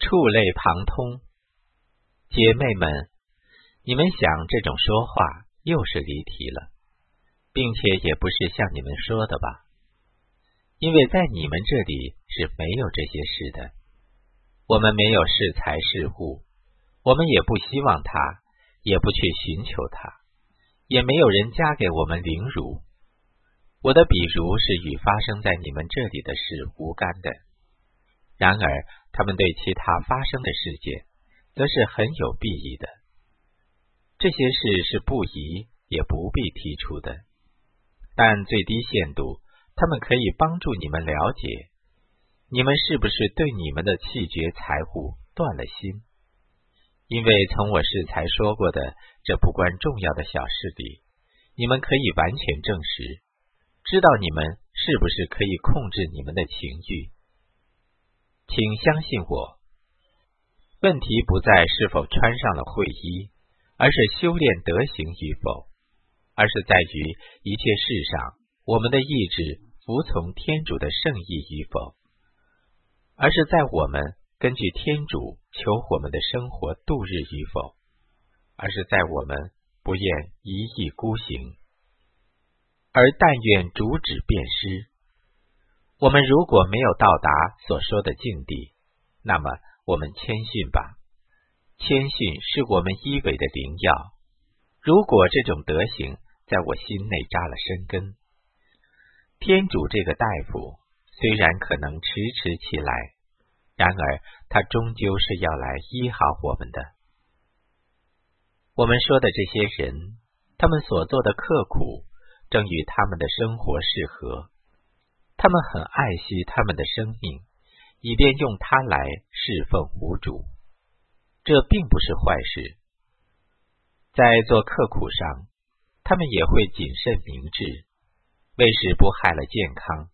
触类旁通。姐妹们，你们想这种说话又是离题了，并且也不是像你们说的吧？因为在你们这里是没有这些事的。我们没有是财是物，我们也不希望它，也不去寻求它，也没有人加给我们凌辱。我的比如是与发生在你们这里的事无干的，然而他们对其他发生的事件则是很有裨益的。这些事是不宜也不必提出的，但最低限度他们可以帮助你们了解你们是不是对你们的弃绝财物断了心。因为从我适才说过的这不关重要的小事里，你们可以完全证实，知道你们是不是可以控制你们的情欲。请相信我，问题不在是否穿上了会衣，而是修炼德行与否，而是在于一切事上我们的意志服从天主的圣意与否，而是在我们根据天主求我们的生活度日与否，而是在我们不愿一意孤行，而但愿主旨便施。我们如果没有到达所说的境地，那么我们谦逊吧。谦逊是我们依偎的灵药。如果这种德行在我心内扎了深根，天主这个大夫虽然可能迟迟起来，然而他终究是要来医好我们的。我们说的这些人，他们所做的刻苦正与他们的生活适合，他们很爱惜他们的生命，以便用它来侍奉无主。这并不是坏事。在做刻苦上，他们也会谨慎明智，为使不害了健康。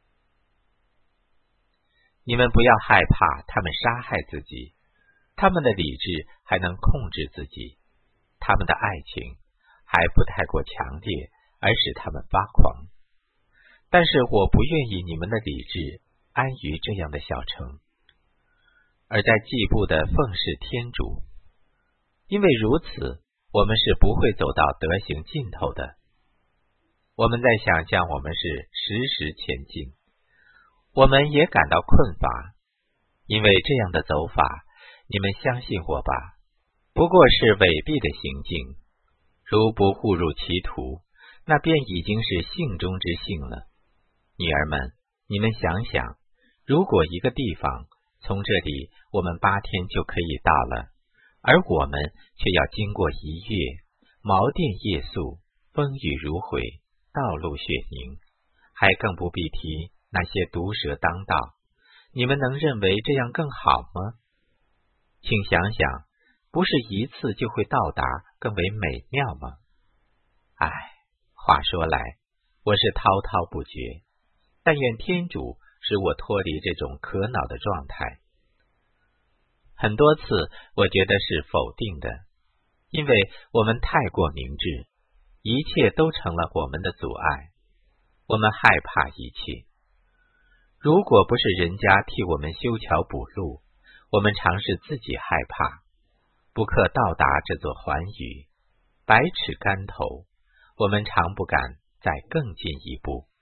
你们不要害怕他们杀害自己，他们的理智还能控制自己，他们的爱情还不太过强烈，而使他们发狂。但是我不愿意你们的理智安于这样的小城，而在继步的奉事天主，因为如此，我们是不会走到德行尽头的。我们在想象我们是时时前进，我们也感到困乏，因为这样的走法，你们相信我吧，不过是违弊的行径。如不误入歧途，那便已经是性中之性了。女儿们，你们想想，如果一个地方从这里我们8天就可以到了，而我们却要经过1月，锚电夜宿，风雨如晦，道路血凝，还更不必提那些毒蛇当道，你们能认为这样更好吗？请想想，不是一次就会到达更为美妙吗？唉，话说来，我是滔滔不绝，但愿天主使我脱离这种可恼的状态。很多次我觉得是否定的，因为我们太过明智，一切都成了我们的阻碍，我们害怕一切。如果不是人家替我们修桥补路，我们常是自己害怕，不可到达这座寰宇，百尺竿头，我们常不敢再更进一步。